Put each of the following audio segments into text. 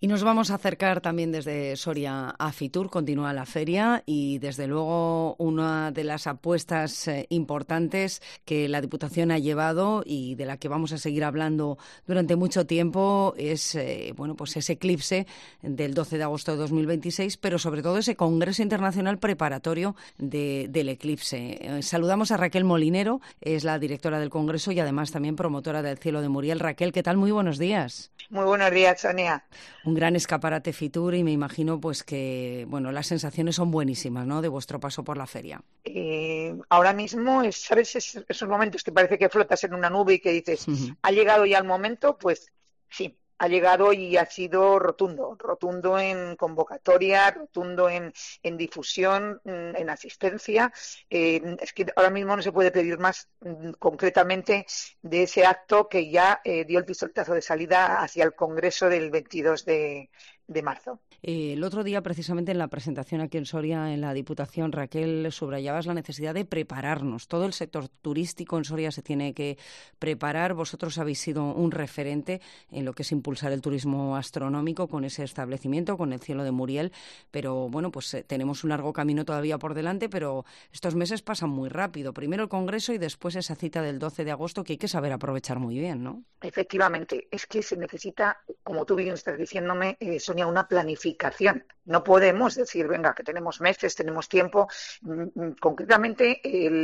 Y nos vamos a acercar también desde Soria a Fitur, continúa la feria y desde luego una de las apuestas importantes que la Diputación ha llevado y de la que vamos a seguir hablando durante mucho tiempo es pues ese eclipse del 12 de agosto de 2026, pero sobre todo ese Congreso Internacional preparatorio del eclipse. Saludamos a Raquel Molinero, es la directora del Congreso y además también promotora del Cielo de Muriel. Raquel, ¿qué tal? Muy buenos días. Muy buenos días, Sonia. Un gran escaparate Fitur y me imagino pues que las sensaciones son buenísimas, ¿no?, de vuestro paso por la feria. Ahora mismo, ¿sabes? Esos momentos que parece que flotas en una nube y que dices, Uh-huh. ¿ha llegado ya el momento? Pues sí, ha llegado y ha sido rotundo en convocatoria, rotundo en difusión, en asistencia. Es que ahora mismo no se puede pedir más concretamente de ese acto que ya dio el pistoletazo de salida hacia el Congreso del 22 de marzo. El otro día, precisamente en la presentación aquí en Soria, en la Diputación, Raquel, subrayabas la necesidad de prepararnos. Todo el sector turístico en Soria se tiene que preparar. Vosotros habéis sido un referente en lo que es impulsar el turismo astronómico con ese establecimiento, con el Cielo de Muriel. Pero tenemos un largo camino todavía por delante, pero estos meses pasan muy rápido. Primero el Congreso y después esa cita del 12 de agosto que hay que saber aprovechar muy bien, ¿no? Efectivamente, es que se necesita, como tú bien estás diciéndome, Sonia, una planificación. No podemos decir, venga, que tenemos meses, tenemos tiempo. Concretamente,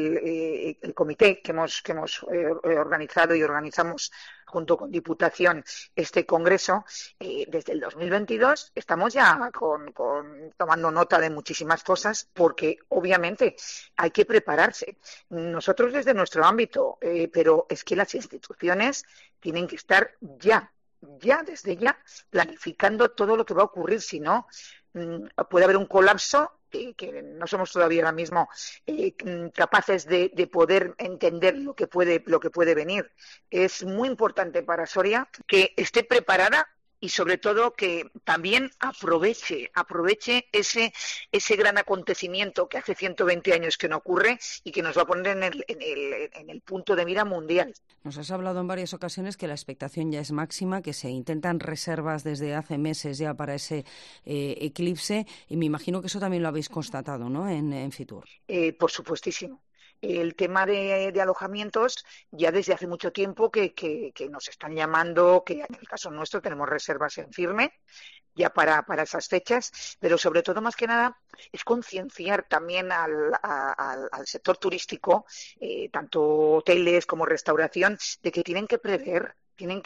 el comité que hemos organizado y organizamos junto con Diputación este congreso, desde el 2022 estamos ya tomando nota de muchísimas cosas porque obviamente hay que prepararse. Nosotros desde nuestro ámbito, pero es que las instituciones tienen que estar desde ya, planificando todo lo que va a ocurrir. Si no, puede haber un colapso que no somos todavía ahora mismo capaces de poder entender lo que puede venir. Es muy importante para Soria que esté preparada y sobre todo que también aproveche ese gran acontecimiento que hace 120 años que no ocurre y que nos va a poner en el punto de mira mundial. Nos has hablado en varias ocasiones que la expectación ya es máxima, que se intentan reservas desde hace meses ya para ese eclipse y me imagino que eso también lo habéis constatado, ¿no?, en Fitur. Por supuestísimo. El tema de alojamientos, ya desde hace mucho tiempo que nos están llamando, que en el caso nuestro tenemos reservas en firme ya para esas fechas, pero sobre todo, más que nada, es concienciar también al sector turístico, tanto hoteles como restauración, de que tienen que prever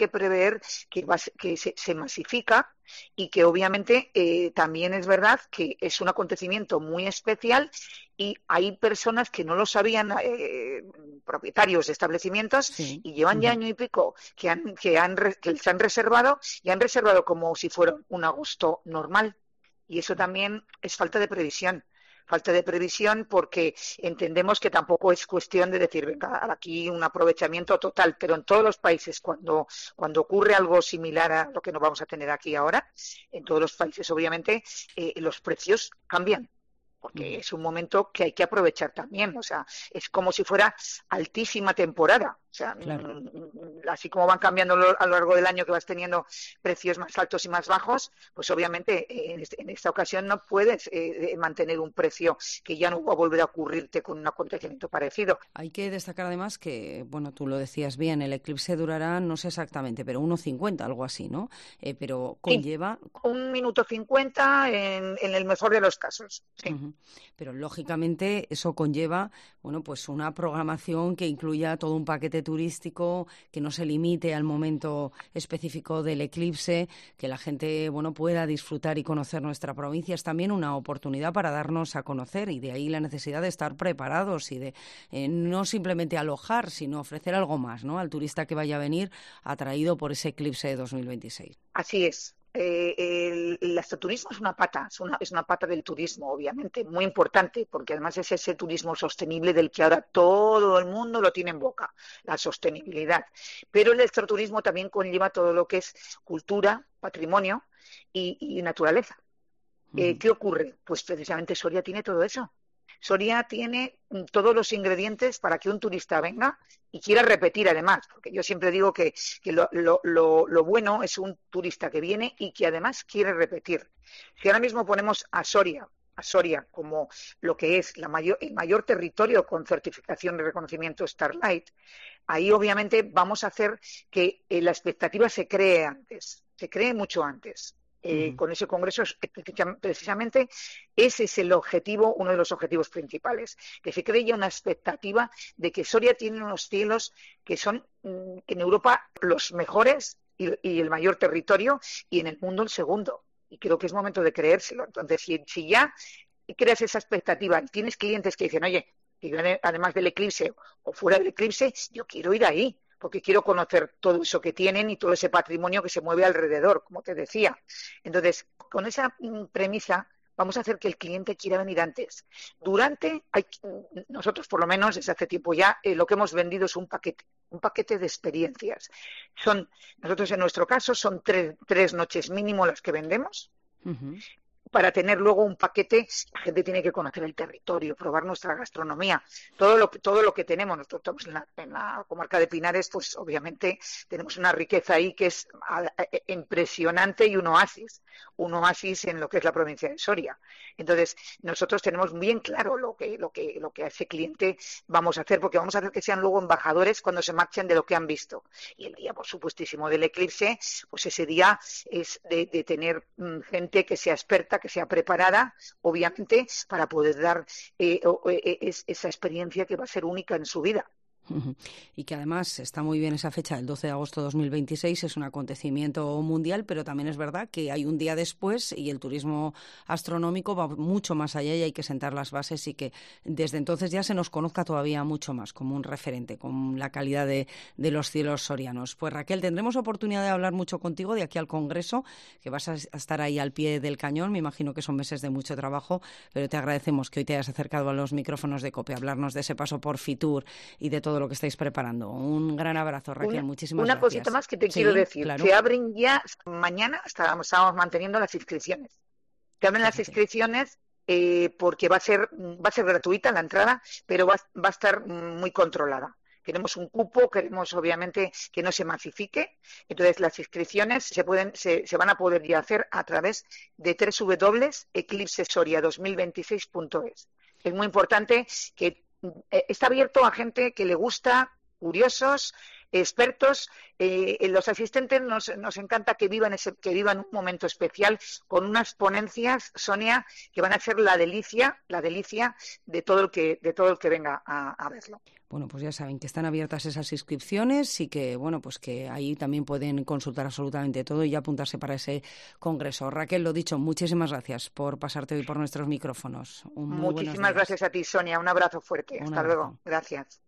que se masifica y que obviamente también es verdad que es un acontecimiento muy especial y hay personas que no lo sabían, propietarios de establecimientos, Sí. y llevan ya año y pico que se han reservado y han reservado como si fuera un agosto normal, y eso también es falta de previsión porque entendemos que tampoco es cuestión de decir, venga, aquí un aprovechamiento total, pero en todos los países cuando ocurre algo similar a lo que nos vamos a tener aquí ahora, en todos los países obviamente los precios cambian, porque es un momento que hay que aprovechar también. O sea, es como si fuera altísima temporada. O sea, Claro. así como van cambiando a lo largo del año, que vas teniendo precios más altos y más bajos, pues obviamente en esta ocasión no puedes mantener un precio que ya no va a volver a ocurrirte con un acontecimiento parecido. Hay que destacar además que, tú lo decías bien, el eclipse durará, no sé exactamente, pero 1:50, algo así, ¿no? Pero conlleva... 1 minuto 50 en el mejor de los casos, sí. Uh-huh. Pero lógicamente eso conlleva, una programación que incluya todo un paquete turístico, que no se limite al momento específico del eclipse, que la gente, pueda disfrutar y conocer nuestra provincia. Es también una oportunidad para darnos a conocer y de ahí la necesidad de estar preparados y de no simplemente alojar, sino ofrecer algo más, ¿no?, al turista que vaya a venir atraído por ese eclipse de 2026. Así es. El astroturismo es una pata del turismo, obviamente, muy importante, porque además es ese turismo sostenible del que ahora todo el mundo lo tiene en boca, la sostenibilidad. Pero el astroturismo también conlleva todo lo que es cultura, patrimonio y naturaleza. Uh-huh. ¿Qué ocurre? Pues precisamente Soria tiene todo eso. Soria tiene todos los ingredientes para que un turista venga y quiera repetir además, porque yo siempre digo que lo bueno es un turista que viene y que además quiere repetir. Si ahora mismo ponemos a Soria como lo que es el mayor territorio con certificación de reconocimiento Starlight, ahí obviamente vamos a hacer que la expectativa se cree antes, se cree mucho antes. Con ese congreso, precisamente, ese es el objetivo, uno de los objetivos principales, que se cree ya una expectativa de que Soria tiene unos cielos que son en Europa los mejores y el mayor territorio, y en el mundo el segundo. Y creo que es momento de creérselo. Entonces, si ya creas esa expectativa, tienes clientes que dicen, oye, además del eclipse o fuera del eclipse, yo quiero ir ahí, porque quiero conocer todo eso que tienen y todo ese patrimonio que se mueve alrededor, como te decía. Entonces, con esa premisa, vamos a hacer que el cliente quiera venir antes. Nosotros por lo menos desde hace tiempo ya, lo que hemos vendido es un paquete de experiencias. Nosotros en nuestro caso son tres noches mínimo las que vendemos. Uh-huh. Para tener luego un paquete, la gente tiene que conocer el territorio, probar nuestra gastronomía, todo lo que tenemos. Nosotros estamos en la comarca de Pinares, pues obviamente tenemos una riqueza ahí que es impresionante y un oasis en lo que es la provincia de Soria. Entonces, nosotros tenemos bien claro lo que a ese cliente vamos a hacer, porque vamos a hacer que sean luego embajadores cuando se marchen de lo que han visto. Y el día, por supuestísimo, del eclipse, pues ese día es de tener gente que sea experta, que sea preparada, obviamente, para poder dar esa experiencia que va a ser única en su vida. Y que además está muy bien esa fecha, el 12 de agosto de 2026, es un acontecimiento mundial, pero también es verdad que hay un día después y el turismo astronómico va mucho más allá y hay que sentar las bases y que desde entonces ya se nos conozca todavía mucho más como un referente, con la calidad de los cielos sorianos. Pues Raquel, tendremos oportunidad de hablar mucho contigo de aquí al Congreso, que vas a estar ahí al pie del cañón, me imagino que son meses de mucho trabajo, pero te agradecemos que hoy te hayas acercado a los micrófonos de COPE a hablarnos de ese paso por Fitur y de todo lo que estáis preparando. Un gran abrazo, Raquel. Muchísimas gracias. Una cosita más que te quiero decir. Claro. Se abren ya, mañana estamos manteniendo las inscripciones. Se abren las inscripciones porque va a ser gratuita la entrada, pero va a estar muy controlada. Queremos un cupo, queremos obviamente que no se masifique. Entonces las inscripciones se van a poder ya hacer a través de www.eclipsesoria2026.es. Es muy importante que está abierto a gente que le gusta, curiosos, expertos. Los asistentes nos encanta que vivan un momento especial con unas ponencias, Sonia, que van a ser la delicia de todo el que venga a verlo. Bueno, pues ya saben que están abiertas esas inscripciones y que, bueno, pues que ahí también pueden consultar absolutamente todo y ya apuntarse para ese congreso. Raquel, lo dicho, muchísimas gracias por pasarte hoy por nuestros micrófonos. Muchísimas gracias a ti, Sonia. Un abrazo fuerte. Hasta luego. Gracias.